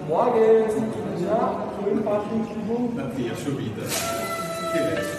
Morgen. Ja, schön Faschingsstimmung. Na, der schon wieder. Vielleicht.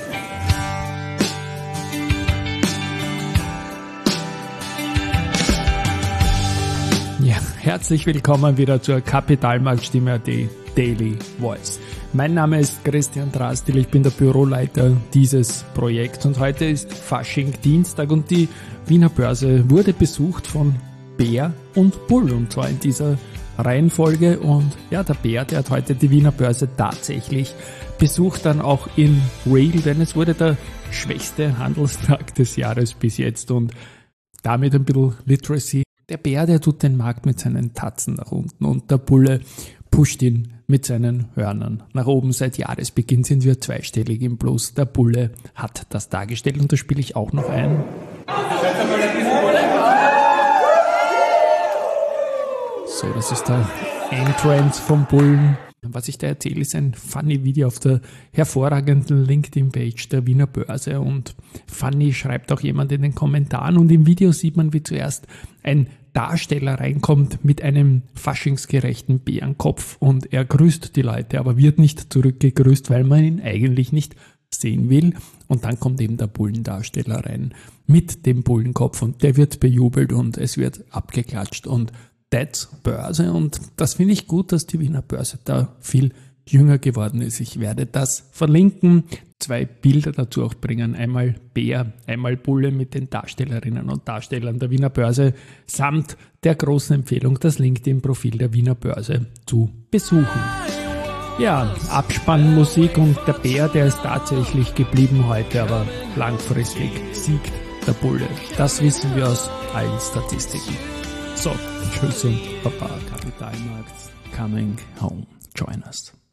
Ja, herzlich willkommen wieder zur Kapitalmarktstimme.at Daily Voice. Mein Name ist Christian Drastil, ich bin der Büroleiter dieses Projekts und heute ist Fasching Dienstag und die Wiener Börse wurde besucht von Bär und Bull und zwar in dieser Reihenfolge und ja, der Bär, der hat heute die Wiener Börse tatsächlich besucht, dann auch in Real, denn es wurde der schwächste Handelstag des Jahres bis jetzt und damit ein bisschen Literacy. Der Bär, der tut den Markt mit seinen Tatzen nach unten und der Bulle pusht ihn mit seinen Hörnern nach oben. Seit Jahresbeginn sind wir zweistellig im Plus. Der Bulle hat das dargestellt und das spiele ich auch noch ein. So, das ist der Entrance vom Bullen. Was ich da erzähle, ist ein funny Video auf der hervorragenden LinkedIn-Page der Wiener Börse und funny schreibt auch jemand in den Kommentaren und im Video sieht man, wie zuerst ein Darsteller reinkommt mit einem faschingsgerechten Bärenkopf und er grüßt die Leute, aber wird nicht zurückgegrüßt, weil man ihn eigentlich nicht sehen will und dann kommt eben der Bullendarsteller rein mit dem Bullenkopf und der wird bejubelt und es wird abgeklatscht und that's Börse und das finde ich gut, dass die Wiener Börse da viel jünger geworden ist. Ich werde das verlinken, 2 Bilder dazu auch bringen, einmal Bär, einmal Bulle mit den Darstellerinnen und Darstellern der Wiener Börse samt der großen Empfehlung, das LinkedIn-Profil der Wiener Börse zu besuchen. Ja, Abspannmusik und der Bär, der ist tatsächlich geblieben heute, aber langfristig siegt der Bulle. Das wissen wir aus allen Statistiken. So, tschüss und Baba, Kapitalmarkt coming home. Join us.